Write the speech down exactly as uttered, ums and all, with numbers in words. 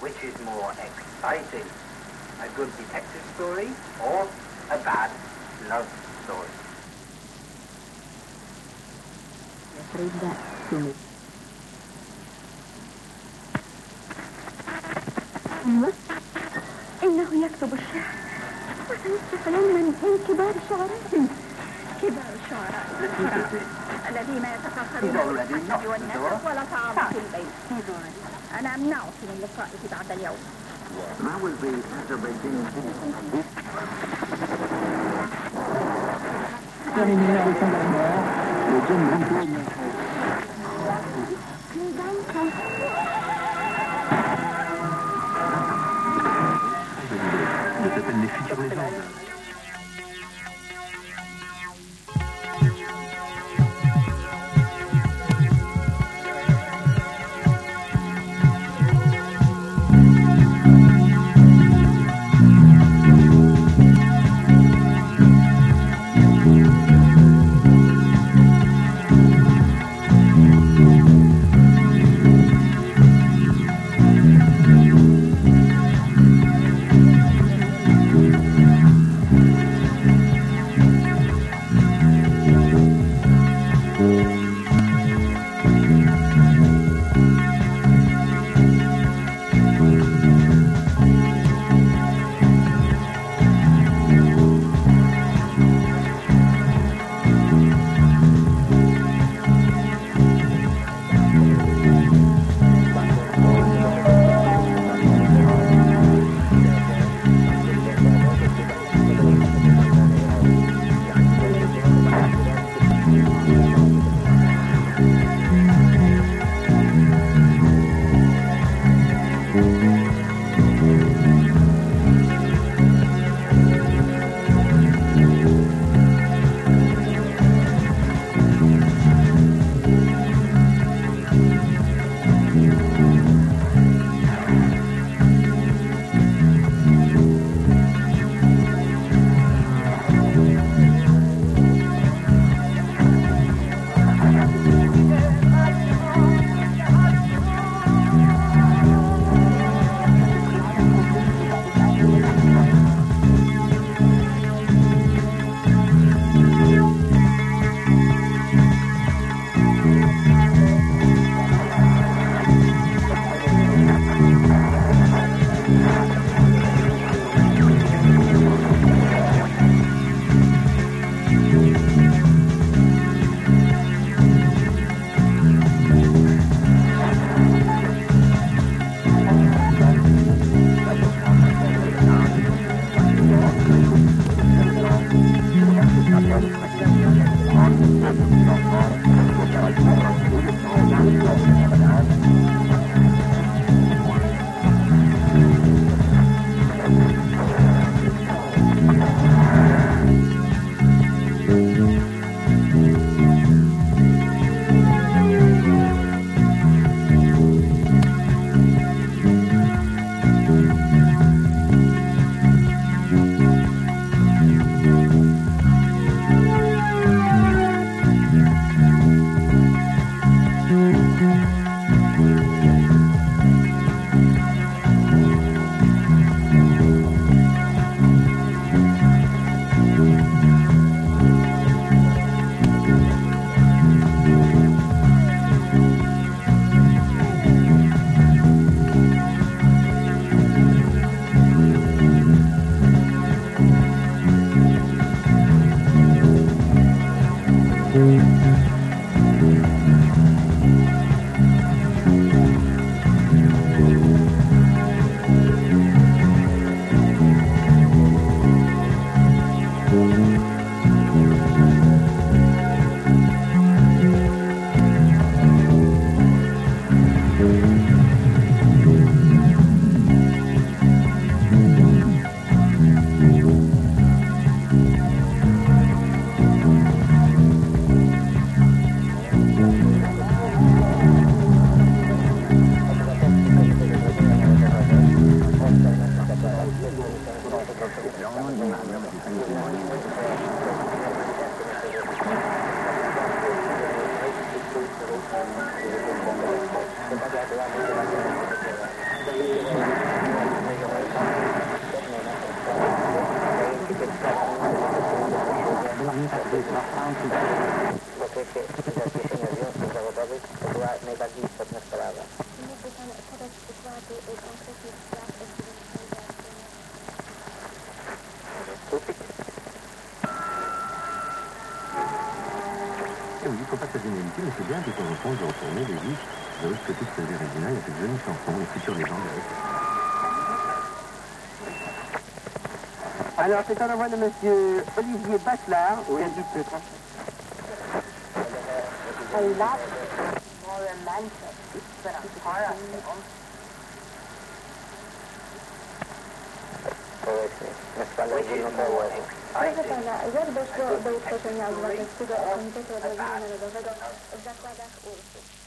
Which is more exciting, a good detective story or a bad love story? يتردد سمي إنه يكتب الشعر وسيصبح يوما من كبار الشعراء كبار الشعراء الذين يتفاخرون بالحسب والنسب ولا طعام في البيت. أنا أمنعك من لقائك بعد اليوم. That was the Azerbaijan Ça s'appelle les futures légendes. W okresie zawieszenia związków zawodowych to była najbardziej istotna sprawa. Mógłby Pan podać przykłady y, konkretnych spraw, o których Pan załatwiony? Et oui, il faut pas s'agénéliser, mais c'est bien de temps en temps de retourner les vies de l'autre côté de faisait Régina, il y a cette jolie chanson, les futures légendes avec. Alors, c'est un envoi de monsieur Olivier Bachelard, qui habite le trente. A lot more romantic than a horror film. Społeczny, na spalę ogólnopolową. Proszę Pana, jak doszło do utworzenia Obywatelskiego Komitetu Odrodzenia Narodowego w zakładach U R S-u?